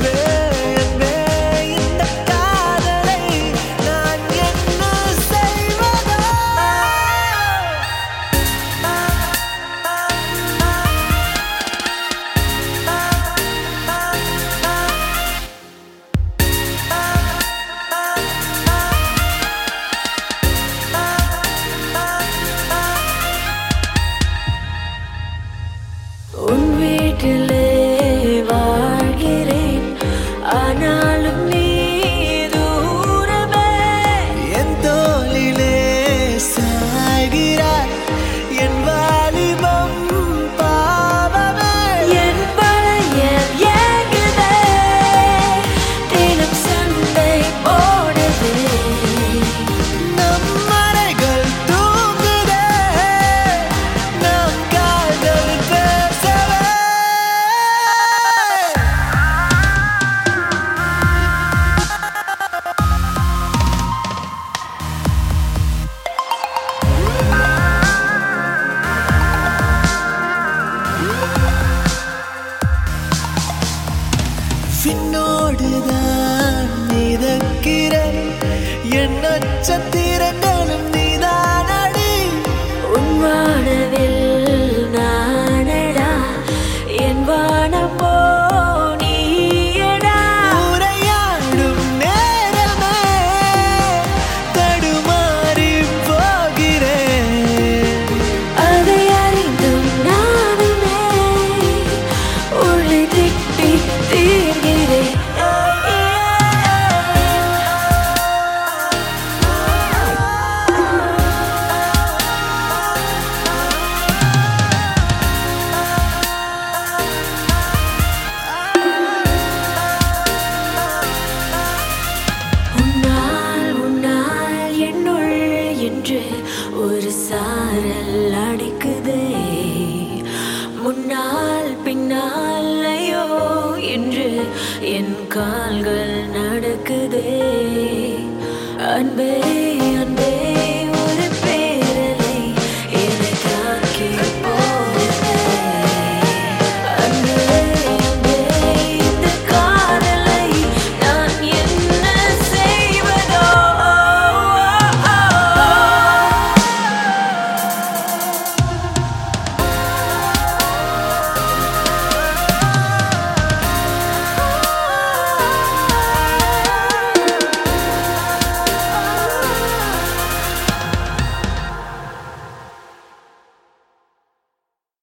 உன் வீட்டிலே வாழ்கிறேன், ஆனாலும் நீ தூரமே. என் தோளிலே சாய்கிறாய், என் வாலிபம் பாவமே. என் பழையல் ஏங்குதே, தினம் சண்டை போடுதே. நம் மலைகள் தூங்குதே, நம் காதல் பேசவே. விண்ணோடுதான் மிதக்கிறேன், என் நட்சத்திரங்களும் நீதான் அடி. உன் வானவில் நானடா, என் வானமோ நீயடா. உரையாடும் நேரமே தடுமாறி போகிறேன். அதை அறிந்தும் நானுமே உள்ளே திட்டி தீர்கிறேன். உன்னால் என்னுள் என்று ஒரு சாரல் அடிக்குதே. முன்னால் பின்னால் ஐயோ என்று என் கால்கள் நடக்குதே. அன்பே